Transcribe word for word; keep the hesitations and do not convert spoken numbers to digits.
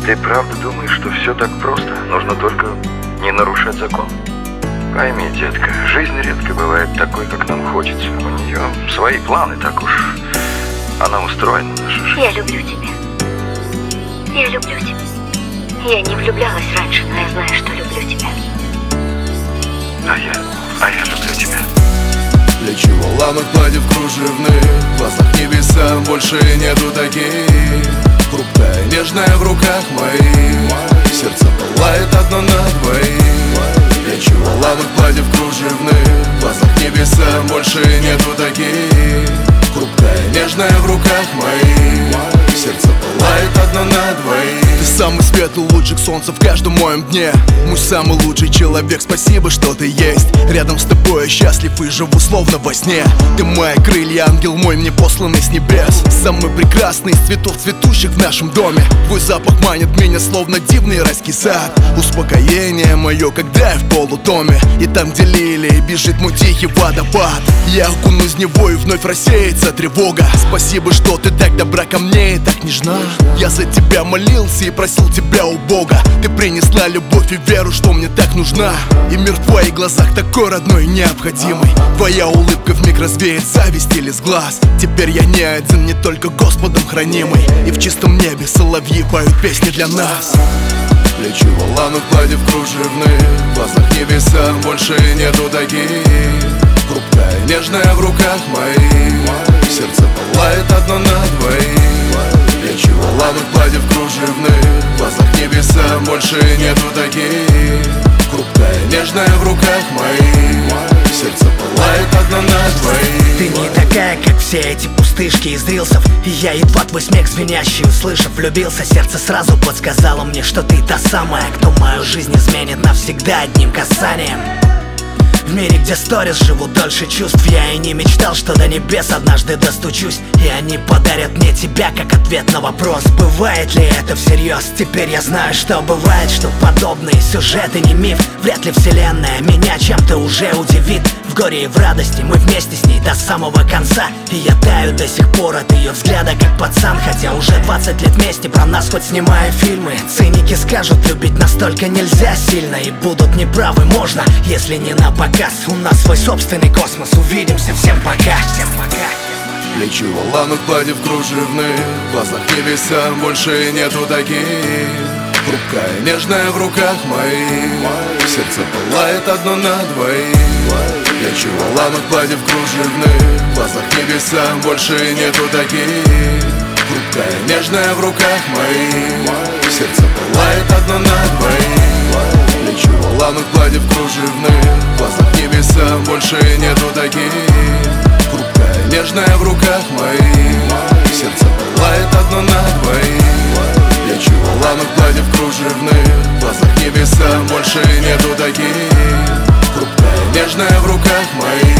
Ты правда думаешь, что все так просто? Нужно только не нарушать закон? Пойми, детка, жизнь редко бывает такой, как нам хочется. У нее свои планы, так уж она устроена, наша жизнь. Я люблю тебя. Я люблю тебя. Я не влюблялась раньше, но я знаю, что люблю тебя. А я, а я люблю тебя. Плечи воланок, платьев кружевных, в глазах небеса больше нету таких. Хрупкая, нежная в руках моих, сердце пылает одно на двоих. Плечи воланок, платьев кружевных, в глазах небеса больше нету таких. Хрупкая, нежная в руках моих, сердце пылает одно на двоих. Ты самый светлый лучик солнца в каждом моем дне. Мой самый лучший человек, спасибо, что ты есть. Рядом с тобой я счастлив и живу словно во сне. Ты мои крылья, ангел мой, мне посланный с небес. Самый прекрасный из цветов, цветущих в нашем доме. Твой запах манит меня, словно дивный райский сад. Успокоение мое, когда я в полутоме. И там, где лилии, бежит мой тихий водопад. Я окунусь в него и вновь рассеется тревога. Спасибо, что ты так добра ко мне и так нежна. Я за тебя молился и просил тебя у Бога. Ты принесла любовь и веру, что мне так нужна. И мир в твоих глазах такой родной и необходимый. Твоя улыбка вмиг развеет зависть или с глаз. Теперь я не один, не только Господом хранимый. И в чистом небе соловьи поют песни для нас. Плечи воланок, платьев кружевных, в глазах небеса больше нету таких. Хрупкая, нежная в руках моих, сердце пылает одно на двоих. Плечи воланок, платьев кружевных, в глазах небеса больше нету таких. Хрупкая, нежная в руках моих, сердце пылает одно на двоих. Ты не такая, как все эти пустышки из рилсов. И я едва твой смех звенящий услышав, влюбился. Сердце сразу подсказало мне, что ты та самая, кто мою жизнь изменит навсегда одним касанием. В мире, где сторис живут дольше чувств, я и не мечтал, что до небес однажды достучусь. И они подарят мне тебя, как ответ на вопрос: бывает ли это всерьез? Теперь я знаю, что бывает, что подобные сюжеты не миф. Вряд ли вселенная меня чем-то уже удивит. В горе и в радости мы вместе с ней до самого конца. И я таю до сих пор от ее взгляда, как пацан. Хотя уже двадцать лет вместе, про нас хоть снимая фильмы. Циники скажут, любить настолько нельзя сильно. И будут неправы, можно, если не на показ. У нас свой собственный космос, увидимся, всем пока, всем пока. Плечи воланок, платьев кружевных, в глазах небеса больше нету таких. Хрупкая, нежная в руках моих, сердце пылает одно на двоих. Плечи воланок, платьев кружевных, в глазах небеса больше нету таких. Хрупкая, нежная в руках моих, сердце пылает одно на двоих. Плечи воланок, платьев кружевных, в глазах небеса больше нету таких. Хрупкая, нежная в руках моих, сердце пылает одно на двоих. Плечи воланок, платьев кружевных, в глазах небеса больше нету таких. Хрупкая, нежная в руках моих,